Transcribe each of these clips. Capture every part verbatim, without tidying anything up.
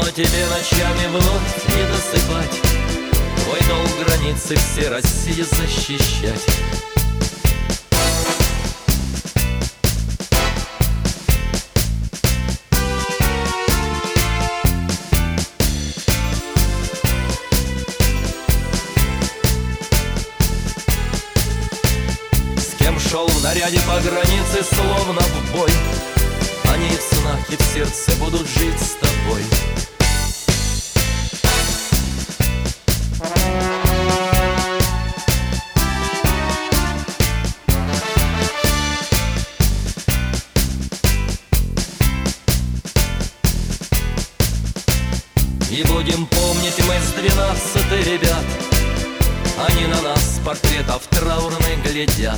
а тебе ночами вновь не досыпать, войну у границы все России защищать. С кем шел в наряде по границе, словно в бой, они и в снах, и в сердце будут жить с тобой. И будем помнить мы с двенадцати ребят, они на нас с портретов траурных глядят.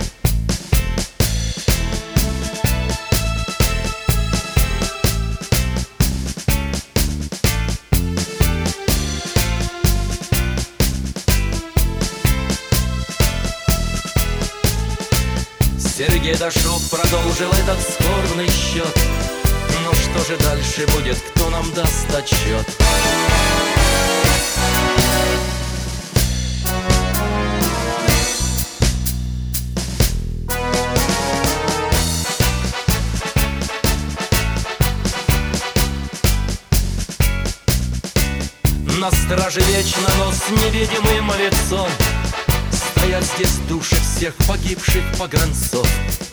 Сергей Дашук продолжил этот скорбный счет. Ну что же дальше будет, кто нам даст отчет? На страже вечно, но с невидимым лицом стоят здесь души всех погибших погранцов.